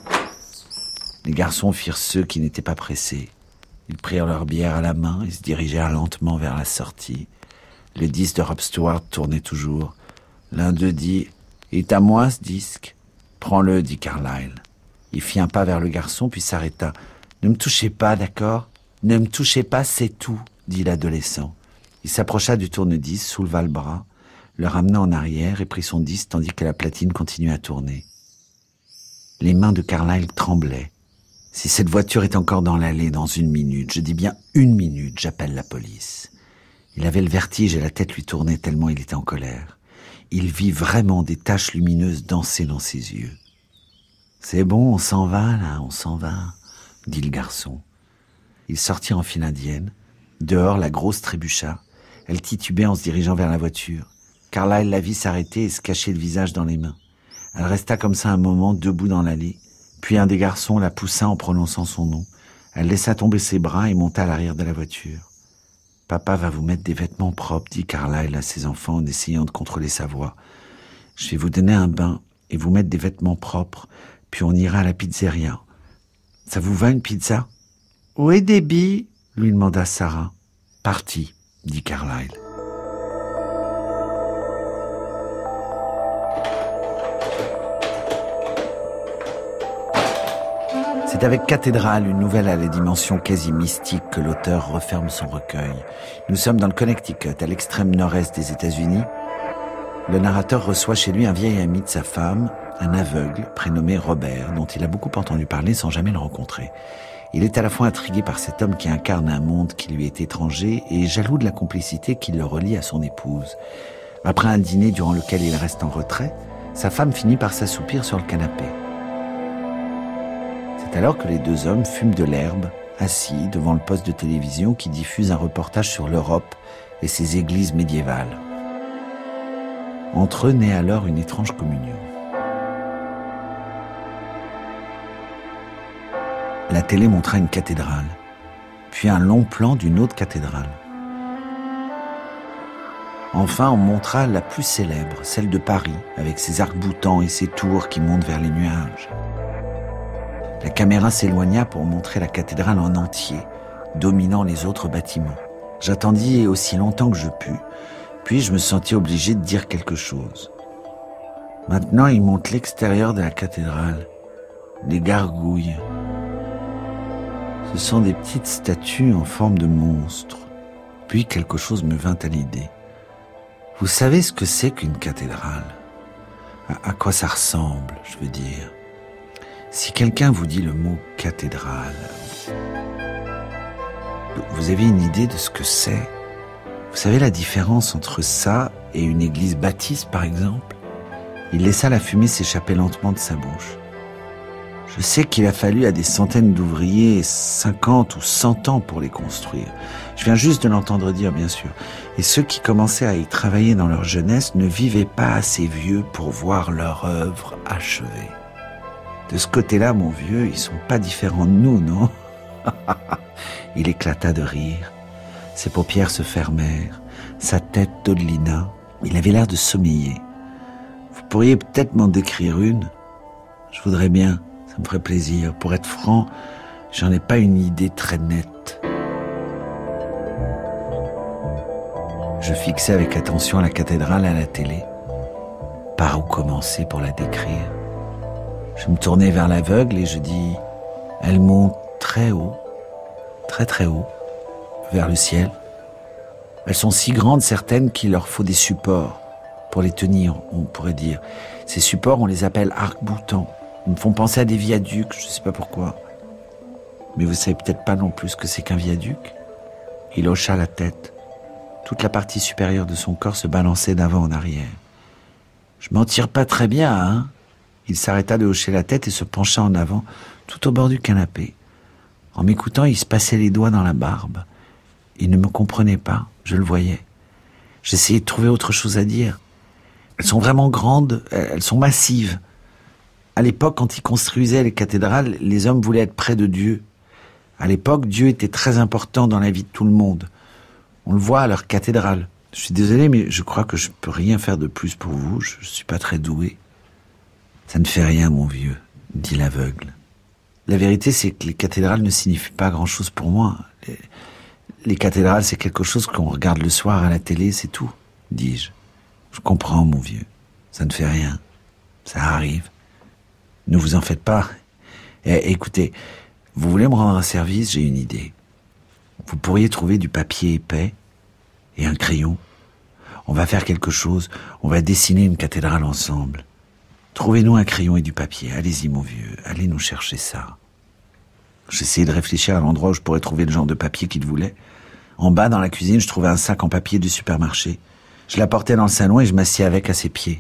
Les garçons firent ceux qui n'étaient pas pressés. Ils prirent leur bière à la main et se dirigèrent lentement vers la sortie. Le disque de Rod Stewart tournait toujours. L'un d'eux dit « Il est à moi, ce disque ?»« Prends-le, dit Carlyle. » Il fit un pas vers le garçon, puis s'arrêta. « Ne me touchez pas, d'accord ? Ne me touchez pas, c'est tout, dit l'adolescent. Il s'approcha du tourne-disque, souleva le bras, le ramena en arrière et prit son disque tandis que la platine continuait à tourner. Les mains de Carlyle tremblaient. Si cette voiture est encore dans l'allée dans 1 minute, je dis bien 1 minute, j'appelle la police. Il avait le vertige et la tête lui tournait tellement il était en colère. Il vit vraiment des taches lumineuses danser dans ses yeux. « C'est bon, on s'en va là, on s'en va, » dit le garçon. Il sortit en file indienne. Dehors, la grosse trébucha. Elle titubait en se dirigeant vers la voiture. Carlyle la vit s'arrêter et se cacher le visage dans les mains. Elle resta comme ça un moment, debout dans l'allée. Puis un des garçons la poussa en prononçant son nom. Elle laissa tomber ses bras et monta à l'arrière de la voiture. « Papa va vous mettre des vêtements propres, dit Carlyle à ses enfants en essayant de contrôler sa voix. Je vais vous donner un bain et vous mettre des vêtements propres, puis on ira à la pizzeria. Ça vous va une pizza ?»« Où est Debbie ?» lui demanda Sarah. « Parti, dit Carlyle. » C'est avec Cathédrale, une nouvelle à la dimension quasi mystique, que l'auteur referme son recueil. Nous sommes dans le Connecticut, à l'extrême nord-est des États-Unis. Le narrateur reçoit chez lui un vieil ami de sa femme, un aveugle, prénommé Robert, dont il a beaucoup entendu parler sans jamais le rencontrer. Il est à la fois intrigué par cet homme qui incarne un monde qui lui est étranger et jaloux de la complicité qui le relie à son épouse. Après un dîner durant lequel il reste en retrait, sa femme finit par s'assoupir sur le canapé. C'est alors que les deux hommes fument de l'herbe, assis devant le poste de télévision qui diffuse un reportage sur l'Europe et ses églises médiévales. Entre eux naît alors une étrange communion. La télé montra une cathédrale, puis un long plan d'une autre cathédrale. Enfin, on montra la plus célèbre, celle de Paris, avec ses arcs-boutants et ses tours qui montent vers les nuages. La caméra s'éloigna pour montrer la cathédrale en entier, dominant les autres bâtiments. J'attendis aussi longtemps que je pus, puis je me sentis obligé de dire quelque chose. Maintenant, il montre l'extérieur de la cathédrale, les gargouilles. Ce sont des petites statues en forme de monstres. Puis quelque chose me vint à l'idée. Vous savez ce que c'est qu'une cathédrale ? À quoi ça ressemble, je veux dire ? Si quelqu'un vous dit le mot cathédrale, vous avez une idée de ce que c'est ? Vous savez la différence entre ça et une église baptiste, par exemple ? Il laissa la fumée s'échapper lentement de sa bouche. Je sais qu'il a fallu à des centaines d'ouvriers 50 ou 100 ans pour les construire. Je viens juste de l'entendre dire, bien sûr. Et ceux qui commençaient à y travailler dans leur jeunesse ne vivaient pas assez vieux pour voir leur œuvre achevée. De ce côté-là, mon vieux, ils sont pas différents de nous, non ? Il éclata de rire. Ses paupières se fermèrent. Sa tête dodelina. Il avait l'air de sommeiller. Vous pourriez peut-être m'en décrire une ? Je voudrais bien. Ça me ferait plaisir. Pour être franc, j'en ai pas une idée très nette. Je fixais avec attention la cathédrale à la télé. Par où commencer pour la décrire ? Je me tournai vers l'aveugle et je dis « Elle monte très haut, très très haut, vers le ciel. Elles sont si grandes certaines qu'il leur faut des supports pour les tenir, on pourrait dire. Ces supports, on les appelle arcs-boutants. Ils me font penser à des viaducs, je ne sais pas pourquoi. Mais vous savez peut-être pas non plus ce que c'est qu'un viaduc ?» Il hocha la tête. Toute la partie supérieure de son corps se balançait d'avant en arrière. « Je m'en tire pas très bien, hein ?» Il s'arrêta de hocher la tête et se pencha en avant, tout au bord du canapé. En m'écoutant, il se passait les doigts dans la barbe. Il ne me comprenait pas, je le voyais. J'essayais de trouver autre chose à dire. Elles sont vraiment grandes, elles sont massives. À l'époque, quand ils construisaient les cathédrales, les hommes voulaient être près de Dieu. À l'époque, Dieu était très important dans la vie de tout le monde. On le voit à leur cathédrale. Je suis désolé, mais je crois que je peux rien faire de plus pour vous. Je suis pas très doué. Ça ne fait rien, mon vieux, dit l'aveugle. La vérité, c'est que les cathédrales ne signifient pas grand-chose pour moi. Les cathédrales, c'est quelque chose qu'on regarde le soir à la télé, c'est tout, dis-je. Je comprends, mon vieux. Ça ne fait rien. Ça arrive. Ne vous en faites pas. Écoutez, vous voulez me rendre un service, j'ai une idée. Vous pourriez trouver du papier épais et un crayon. On va faire quelque chose, on va dessiner une cathédrale ensemble. Trouvez-nous un crayon et du papier. Allez-y, mon vieux. Allez nous chercher ça. J'essayais de réfléchir à l'endroit où je pourrais trouver le genre de papier qu'il voulait. En bas, dans la cuisine, je trouvais un sac en papier du supermarché. Je l'apportais dans le salon et je m'assis avec à ses pieds.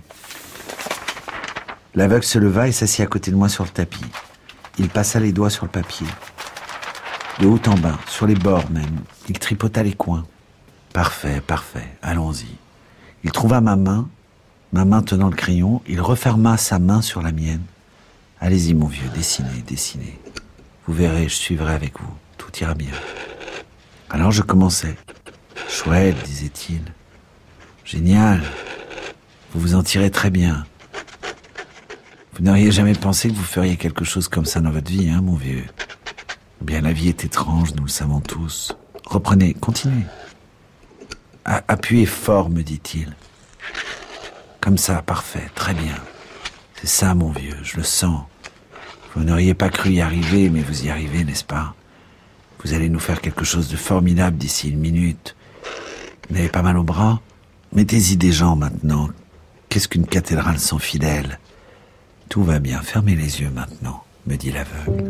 L'aveugle se leva et s'assit à côté de moi sur le tapis. Il passa les doigts sur le papier. De haut en bas, sur les bords même. Il tripota les coins. Parfait, parfait, allons-y. Il trouva ma main tenant le crayon, il referma sa main sur la mienne. Allez-y mon vieux, dessinez, dessinez. Vous verrez, je suivrai avec vous, tout ira bien. Alors je commençais. Chouette, disait-il. Génial, vous vous en tirez très bien. Vous n'auriez jamais pensé que vous feriez quelque chose comme ça dans votre vie, hein, mon vieux. Bien, la vie est étrange, nous le savons tous. Reprenez, continuez. Appuyez fort, me dit-il. Comme ça, parfait, très bien. C'est ça, mon vieux, je le sens. Vous n'auriez pas cru y arriver, mais vous y arrivez, n'est-ce pas? Vous allez nous faire quelque chose de formidable d'ici 1 minute. Vous n'avez pas mal au bras? Mettez-y des gens maintenant. Qu'est-ce qu'une cathédrale sans fidèles? Tout va bien, fermez les yeux maintenant, me dit l'aveugle.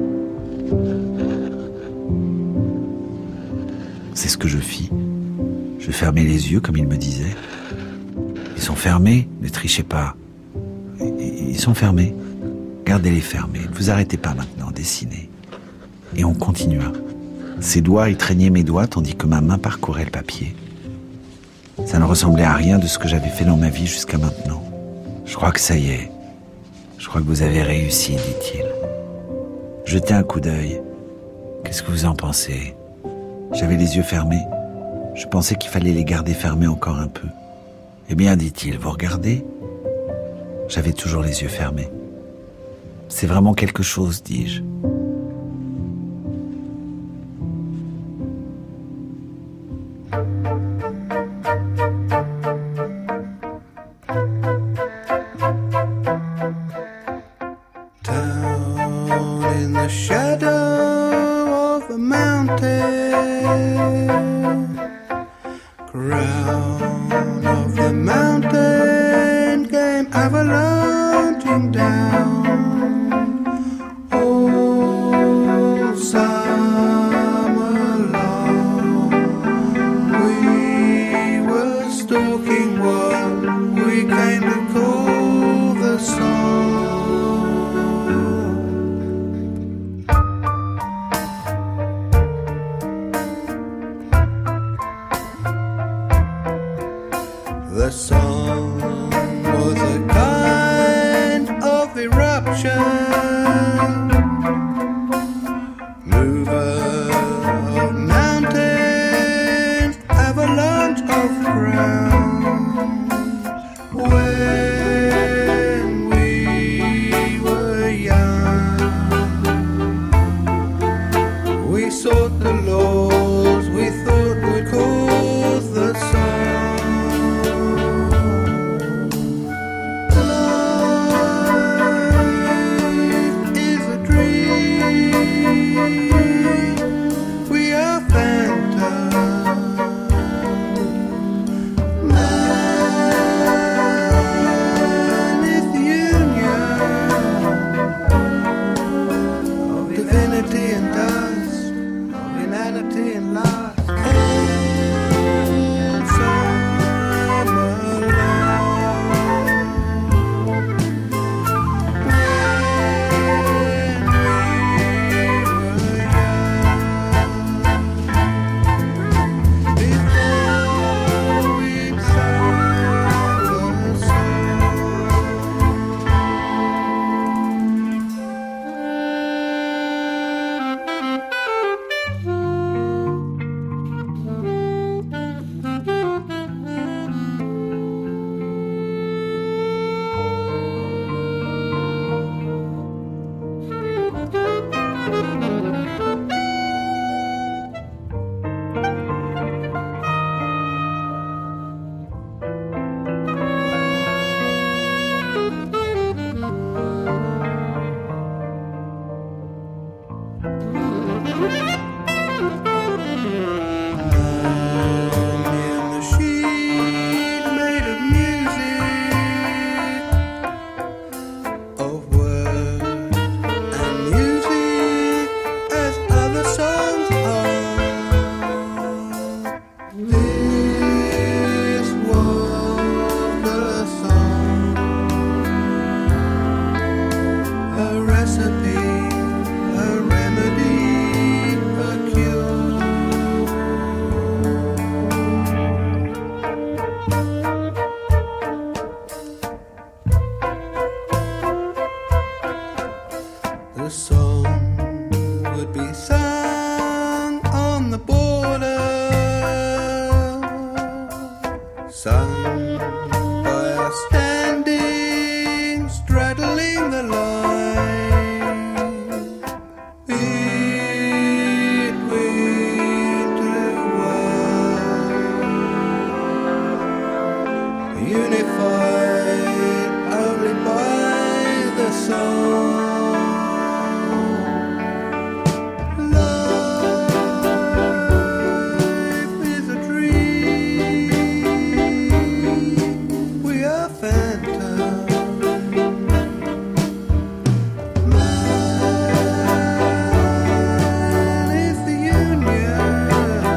C'est ce que je fis. Je fermai les yeux, comme il me disait. Ils sont fermés, ne trichez pas. Ils sont fermés. Gardez-les fermés, ne vous arrêtez pas maintenant, dessinez. Et on continua. Ses doigts étreignaient mes doigts, tandis que ma main parcourait le papier. Ça ne ressemblait à rien de ce que j'avais fait dans ma vie jusqu'à maintenant. Je crois que ça y est. Je crois que vous avez réussi, dit-il. Jetez un coup d'œil. Qu'est-ce que vous en pensez? J'avais les yeux fermés. Je pensais qu'il fallait les garder fermés encore un peu. Eh bien, dit-il, vous regardez? J'avais toujours les yeux fermés. C'est vraiment quelque chose, dis-je. The song was a kind of eruption, mover of mountains, avalanche of crowns. When we were young, we sought the laws we thought would cause the sun. unified only by the soul. Life is a dream. We are phantoms. Man is the union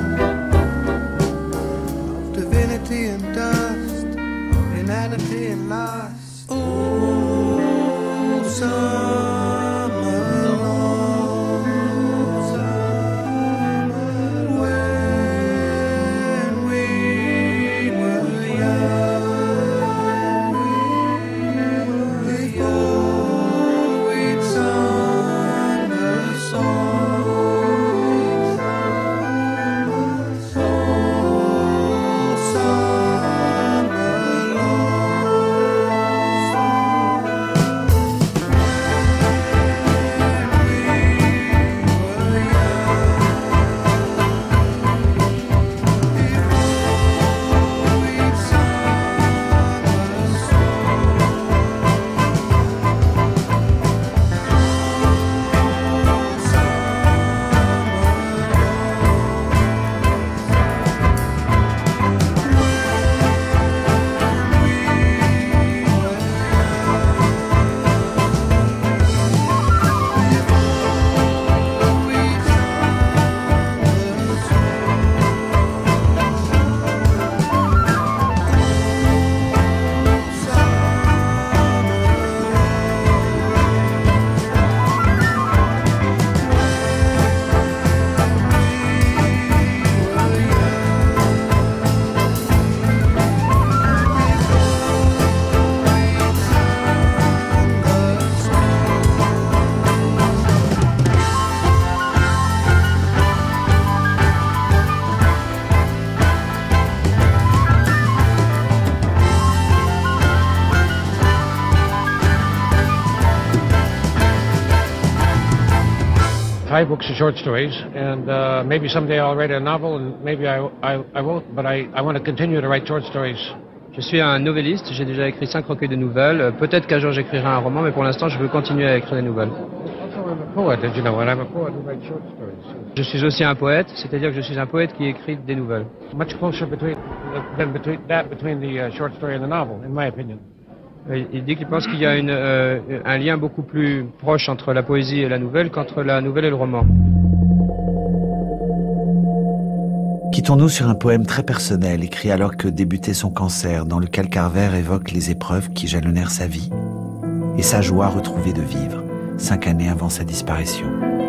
of divinity and dust, inanity and loss. Oh, summer long, when we were young, before we'd sung the song. Oh, summer Five books of short stories, and maybe someday I'll write a novel, and maybe I won't, but I want to continue to write short stories. Je suis un novelliste, j'ai déjà écrit 5 recueils de nouvelles. Peut-être qu'un jour j'écrirai un roman, mais pour l'instant je veux continuer à écrire des nouvelles. Je suis aussi un poète, c'est-à-dire que je suis un poète qui écrit des nouvelles. Much closer between the short story and the novel, in my opinion. Il dit qu'il pense qu'il y a un lien beaucoup plus proche entre la poésie et la nouvelle qu'entre la nouvelle et le roman. Quittons-nous sur un poème très personnel, écrit alors que débutait son cancer, dans lequel Carver évoque les épreuves qui jalonnèrent sa vie et sa joie retrouvée de vivre, 5 années avant sa disparition.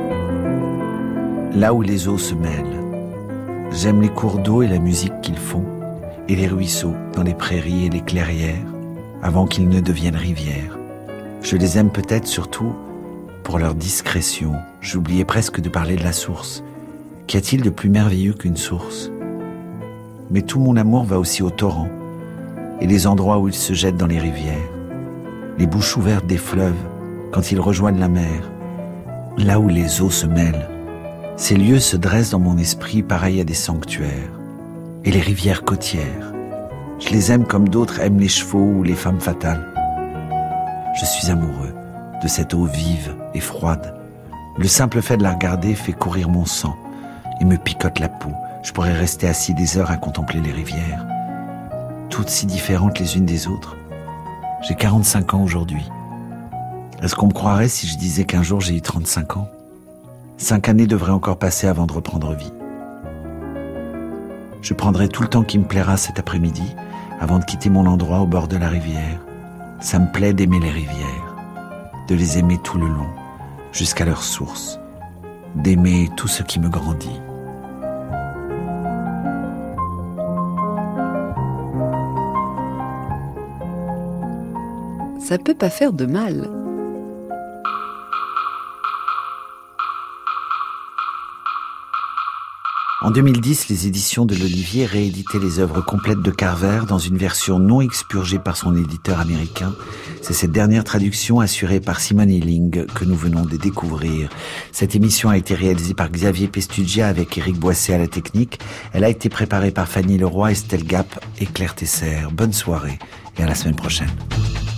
Là où les eaux se mêlent, j'aime les cours d'eau et la musique qu'ils font, et les ruisseaux dans les prairies et les clairières, avant qu'ils ne deviennent rivières. Je les aime peut-être surtout pour leur discrétion. J'oubliais presque de parler de la source. Qu'y a-t-il de plus merveilleux qu'une source ? Mais tout mon amour va aussi au torrent, et les endroits où ils se jettent dans les rivières, les bouches ouvertes des fleuves, quand ils rejoignent la mer, là où les eaux se mêlent. Ces lieux se dressent dans mon esprit pareils à des sanctuaires. Et les rivières côtières, je les aime comme d'autres aiment les chevaux ou les femmes fatales. Je suis amoureux de cette eau vive et froide. Le simple fait de la regarder fait courir mon sang et me picote la peau. Je pourrais rester assis des heures à contempler les rivières, toutes si différentes les unes des autres. J'ai 45 ans aujourd'hui. Est-ce qu'on me croirait si je disais qu'un jour j'ai eu 35 ans ? 5 années devraient encore passer avant de reprendre vie. Je prendrai tout le temps qui me plaira cet après-midi avant de quitter mon endroit au bord de la rivière. Ça me plaît d'aimer les rivières, de les aimer tout le long, jusqu'à leur source, d'aimer tout ce qui me grandit. Ça peut pas faire de mal. En En 2010, les éditions de l'Olivier rééditaient les œuvres complètes de Carver dans une version non expurgée par son éditeur américain. C'est cette dernière traduction assurée par Simone Hilling que nous venons de découvrir. Cette émission a été réalisée par Xavier Pestugia avec Éric Boisset à la technique. Elle a été préparée par Fanny Leroy, Estelle Gap et Claire Tesser. Bonne soirée et à la semaine prochaine.